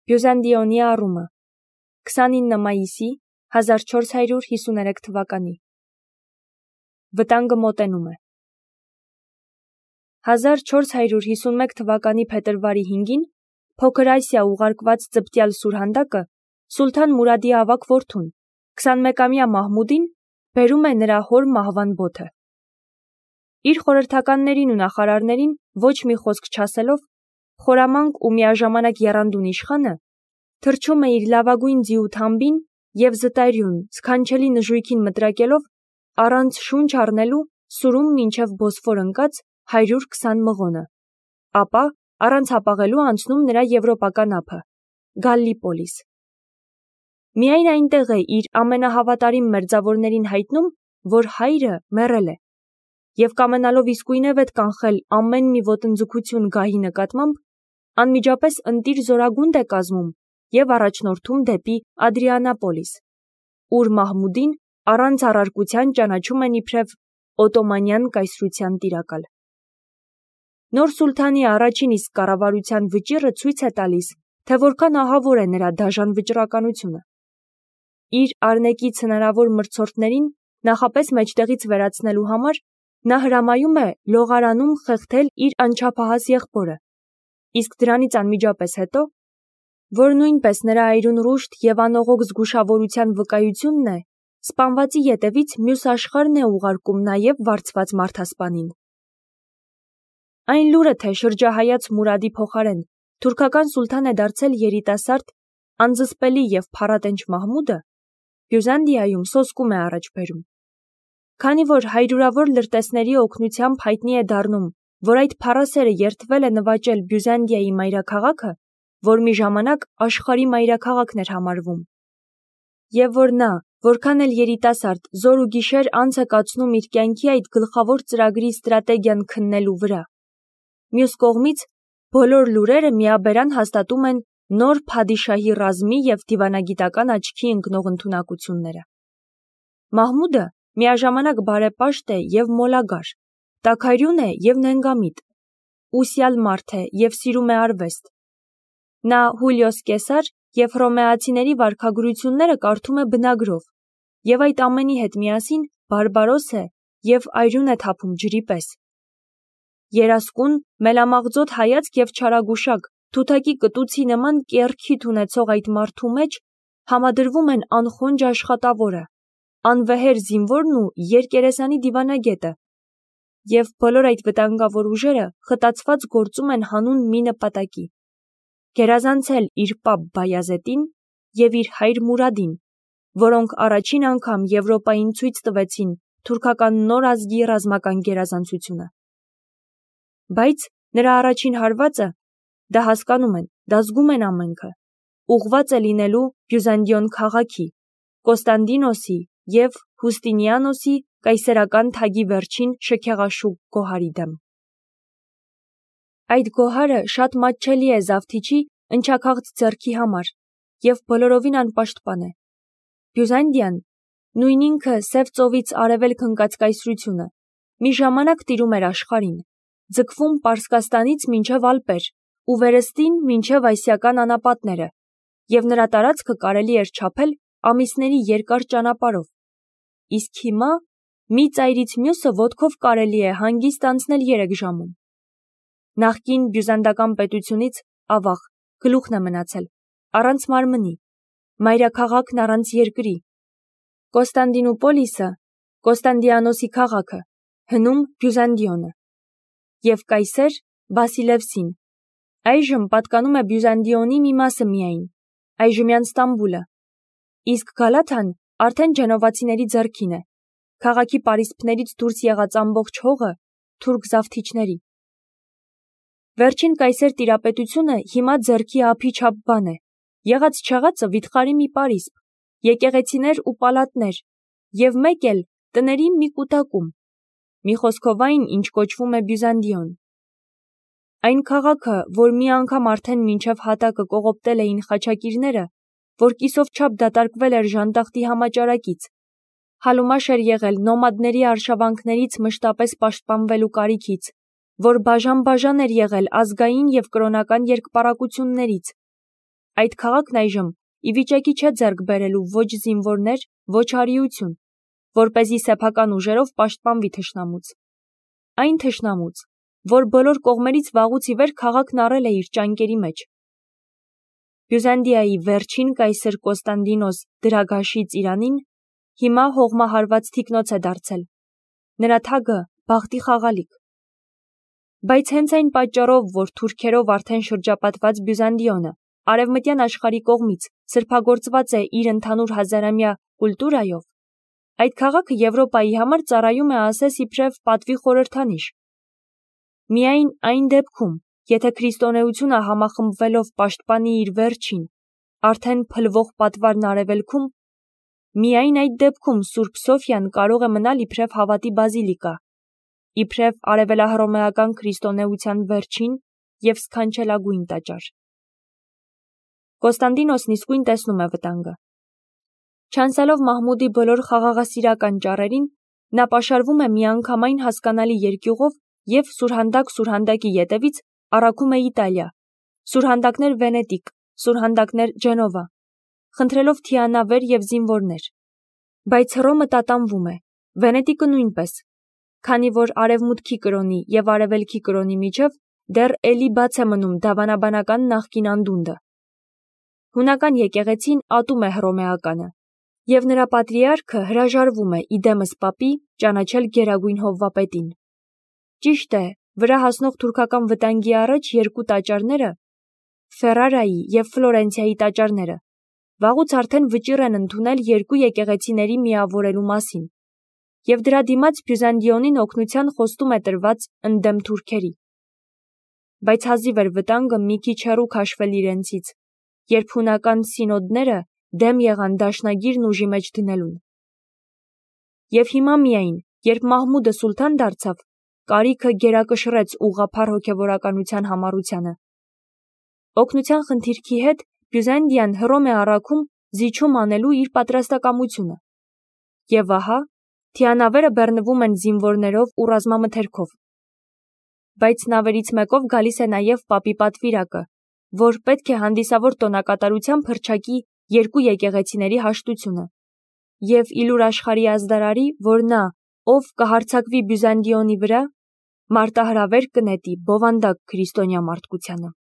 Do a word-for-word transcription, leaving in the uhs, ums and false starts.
Բյուզանդիոնի առումը քսանինը մայիսի հազար չորս հարյուր հիսուներեք թվականի Վտանգը մոտենում է հազար չորս հարյուր հիսունմեկ թվականի փետրվարի հինգին Փոքր Ասիա ուղարկված ծպտյալ սուրհանդակը Սուլթան Մուրադի ավագ որդուն քսանմեկամյա Մահմուդին բերում է նրա հոր մահվան բոթը։ Իր խորհրդականներին ու նախարարներին ոչ մի խոսք չասելով խորամանկ ու միաժամանակ եռանդուն իշխանը թռչում է իր լավագույն ձիու թամբին և զտայրյուն սքանչելի նժույգին մտրակելով առանց շունչ առնելու սուրում մինչև Բոսֆոր ընկած հարյուր քսան մղոնը, ապա առանց հապաղելու անցնում նրա եվրոպական ափը՝ Գալլիպոլիս։ Միայն այնտեղ է իր ամենահավատարիմ մերձավորներին հայտնում, որ հայրը մեռել է, և կամենալով իսկույնևեթ կանխել ամեն մի ոտնձգություն գահի նկատմամբ, անմիջապես ընտիր զորագունդ է կազմում և առաջնորդում դեպի Ադրիանապոլիս, ուր Մահմուդին առանց առարկության ճանաչում են իբրև օտոմանյան կայսրության տիրակալ։ Նոր սուլթանի առաջին իսկ կառավարության վճիռը ցույց է տալիս, թե որքան ահավոր է նրա դաժան վճռականությունը։ Իր արնեկից հնարավոր մրցորդներին նախապես մեջտեղից վերացնելու համար նա հրամայում է լողարանում խեղդել իր անչափահաս եղբորը, իսկ դրանից անմիջապես հետո, որ նույնպես նրա այրուն ռուշտ և անողոք զգուշավորության վկայությունն է, սպանվածի ետևից մյուս աշխարհն է ուղարկում նաև վարձված մարդասպանին։ Այն լուրը, թե շրջահայաց Մուրադի փոխարեն թուրքական սուլթան է դարձել երիտասարդ, անզսպելի և փառատենչ Մահմուդը, Բյուզանդիայում սոսկում է առաջ բերում։ Քանի որ հարյուրավոր լրտեսների օգնությամբ հայտնի է դառնում, որ այդ փառասերը երդվել է նվաճել Բյուզանդիայի մայրաքաղաքը, որ մի ժամանակ աշխարհի մայրաքաղաքն էր համարվում, և որ նա, որքան էլ երիտասարդ, զոր ու գիշեր անց է կացնում իր կյանքի այդ գլխավոր ծրագրի ստրատեգիան քննելու վրա։ Մյուս կողմից, բոլոր լուրերը միաբերան հաստատում են նոր փադիշահի ռազմի և դիվանագիտական աչքի ընկնող ընդունակությունները։ Մահմուդը միաժամանակ բարեպաշտ է և մոլագար, տաքարյուն է և նենգամիտ, ուսյալ մարդ է և սիրում է արվեստ։ Նա Հուլիոս Կեսար և հռոմեացիների վարքագրությունները կարդում է բնագրով և այդ ամենի հետ միասին բարբարոս է և այրուն է թափում ջրի պես։ Երասկուն, մելամաղձոտ հայացք և չարագուշակ, թութակի կտուցի նման կեռքիթ ունեցող այդ մարդու մեջ համադրվում են անխոնջ աշխատավորը, անվեհեր զինվորն ու երկերեսանի դիվանագետը, և բոլոր այդ վտանգավոր ուժերը խտացված գործում են հանուն մի նպատակի՝ գերազանցել իր պապ Բայազեդին և իր հայր Մուրադին, որոնք առաջին անգամ Եվրոպային ցույց տվեցին թուրքական նոր ազգի ռազմական գերազանցությունը։ Բայց նրա առաջին հարվածը, դա հասկանում են, դա զգում են ամենքը, ուղղված է լինելու Բյուզանդիոն քաղաքի, Կոստանդինոսի և Հուստինիանոսի կայսերական թագի վերջին շքեղաշուկ գոհարի դեմ։ Այդ գոհարը շատ մատչելի է Զավթիչի ընչաքաղց ձեռքի համար և բոլորովին անպաշտպան է։ Բյուզանդիան, նույն ինքը Սև ծովից արևելք ընկած կայսրությունը, մի ժամանակ տիրում էր աշխարհին, ձգվում Պարսկաստանից մինչև Ալպեր ու վերստին մինչև ասիական անապատները, և նրա տարածքը կարելի էր չափել ամիսների երկար ճանապարհով, իսկ հիմա մի ծայրից մյուսը ոտքով կարելի է հանգիստ անցնել երեք ժամում։ Նախկին բյուզանդական պետությունից ավաղ գլուխն է մնացել, առանց մարմնի, մայրաքաղաքն առանց երկրի, Կոստանդինուպոլիսը, Կոստանդիանոսի քաղաքը, հնում Բյուզանդիոնը, և կայսեր Բասիլևսին, այժմ պատկանում է Բյուզանդիոնի մի մասը միայն, այժմյան Ստամբուլը, իսկ Գալաթան արդեն ջենովացիների ձեռքին է, քաղաքի պարիսպներից դուրս եղած ամբողջ հողը թուրք զավթիչների։ Վերջին կայսեր տիրապետությունը հիմա ձեռքի ափի չափ բան է, եղած-չեղածը վիթխարի մի պարիսպ, եկեղեցիներ ու պալատներ, և մեկ էլ տների մի կուտակում, մի խոսքով այն, ինչ կոչվում է Բյուզանդիոն։ Այն քաղաքը, որ մի անգամ արդեն մինչև հատակը կողոպտել էին խաչակիրները, որ կիսով չափ դատարկվել էր ժանտախտի համաճարակից, հալումաշ էր եղել նոմադների արշավանքներից մշտապես պաշտպանվելու կարիքից, որ բաժան-բաժան էր եղել ազգային և կրոնական երկպառակություններից, Այդ քաղաքն այժմ ի վիճակի չէ ձեռք բերելու ոչ զինվորներ, ոչ հարիություն, որպեսզի սեփական ուժերով պաշտպանվի թշնամուց։ Այն թշնամուց, որ բոլոր կողմերից վաղուց ի վեր քաղաքն առել է իր ճանկերի մեջ։ Բյուզանդիայի վերջին կայսր Կոստանդինոս դրագաշից Իրանին հիմա հողմահարված թիկնոց է դարձել։ Նրա թագը բախտի խաղալիք։ Բայց հենց այն պատճառով, որ թուրքերով արդեն շրջապատված Բյուզանդիոնը արևմտյան աշխարհի կողմից սրբագործված է իր ընդհանուր հազարամյա կուլտուրայով, այդ քաղաքը Եվրոպայի համար ծառայում է ասես իբրև պատվի խորհրդանիշ։ Միայն այն դեպքում, եթե քրիստոնեությունը համախմբվելով պաշտպանի իր վերջին, արդեն փլվող պատվարն արևելքում, միայն այդ դեպքում Սուրբ Սոֆիան կարող է մնալ իբրև հավատի բազիլիկա, իբրև արևելահռոմեական քրիստոնեության վերջին և սքանչելագույն տաճար։ Կոստանդինոսն իսկույն տեսնում է վտանգը։ Չանցալով Մահմուդի բոլոր խաղաղասիրական ճառերին, նա պաշարվում է միանգամայն հասկանալի երկյուղով և սուրհանդակ սուրհանդակի ետևից առաքում է Իտալիա, սուրհանդակներ Վենետիկ, սուրհանդակներ Ջենովա, խնդրելով թիանավեր և զինվորներ։ Բայց Հռոմը տատանվում է, Վենետիկը նույնպես, քանի որ արևմուտքի կրոնի և արևելքի կրոնի միջև դեռ էլի բաց է մնում դավանաբանական նախկին անդունդը։ Հունական եկեղեցին ատում է հռոմեականը, և նրա պատրիարքը հրաժարվում է իդեմս պապի ճանաչել գերագույն հովվապետին։ Ճիշտ է, վրա հասնող թուրքական վտանգի առաջ երկու տաճարները, Ֆերրարայի և Ֆլորենցիայի տաճարները, վաղուց արդեն վճիռ են ընդունել երկու եկեղեցիների միավորելու մասին, և դրա դիմաց Բյուզանդիոնին օգնության խոստում է տրված ընդդեմ թուրքերի։ Բայց հազիվ էր վտանգը մի քիչ հեռու քաշվել իրենցից, երբ հունական սինոդները դեմ եղան դաշնագիրն ուժի մեջ դնելուն։ Եվ հիմա միայն, երբ Մահմուդը սուլթան դարձավ, կարիքը գերակշռեց ուղղափառ հոգևորականության համառությանը։ Օգնության խնդիրքի հետ Բյուզանդիան Հռոմ է առաքում զիջում անելու իր պատրաստակամությունը։ Եվ ահա, թիանավերը բեռնվում են զինվորներով ու ռազմամթերքով։ Բայց նավերից մեկով գալիս է նաև պապի պատվիրակը, որ պետք է հանդիսավոր տոնակատարությամբ հռչակի երկու եկեղեցիների հաշտությունը և իլուր աշխարհի ազդարարի, որ նա, ով կհարձակվի Բյուզանդիոնի վրա, մարտահրավեր կնետի բովանդակ քրիստոնյա մարդկությանը։